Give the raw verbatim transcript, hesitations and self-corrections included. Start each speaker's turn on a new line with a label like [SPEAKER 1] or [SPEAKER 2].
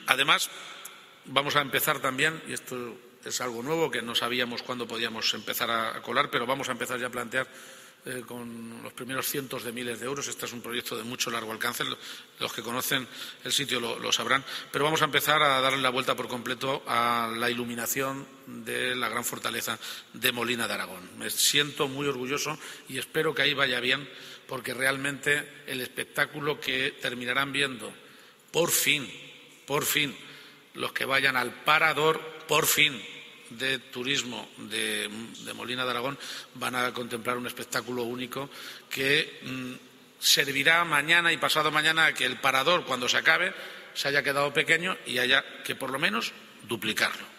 [SPEAKER 1] Además, vamos a empezar también, y esto es algo nuevo que no sabíamos cuándo podíamos empezar a colar, pero vamos a empezar ya a plantear eh, con los primeros cientos de miles de euros. Este es un proyecto de mucho largo alcance, los que conocen el sitio lo, lo sabrán, pero vamos a empezar a darle la vuelta por completo a la iluminación de la gran fortaleza de Molina de Aragón. Me siento muy orgulloso y espero que ahí vaya bien, porque realmente el espectáculo que terminarán viendo, por fin, por fin, los que vayan al parador, por fin, de turismo de, de Molina de Aragón, van a contemplar un espectáculo único que mmm, servirá mañana y pasado mañana a que el parador, cuando se acabe, se haya quedado pequeño y haya que por lo menos duplicarlo.